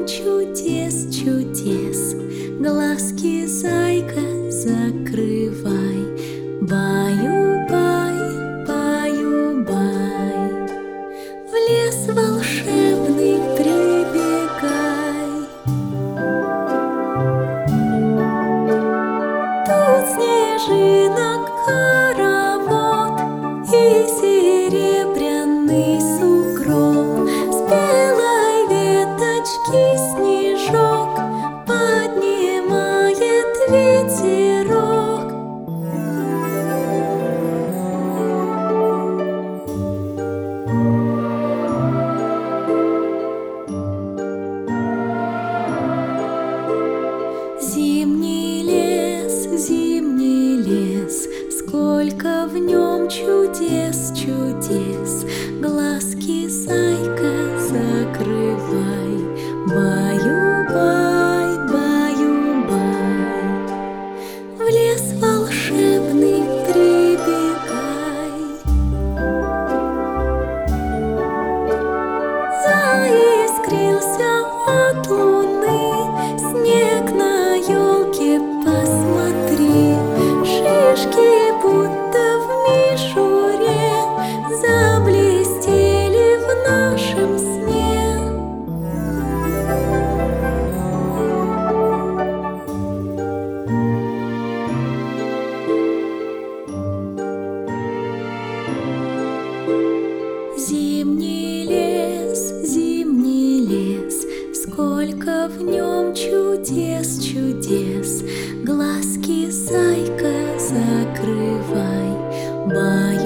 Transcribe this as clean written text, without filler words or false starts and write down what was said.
нем чудес, чудес. Глазки, зайка, закрывай. Баю-бай, баю-бай. В лес волшебный прибегай. Тут снежинок хоровод и серебряный сугроб. С белой веточки снежок поднимает ветерок. Зимний лес, сколько в нем чудес, чудес. Глазки, зайка, закрывай. Баю-бай, баю-бай. В лес волшебный прибегай. Заискрился от луны снег на елке, посмотри. Шишки будто в мишуре заблестели в нашем сне. Зимний лес, сколько в нем чудес, чудес. Глазки, зайка, закрывай.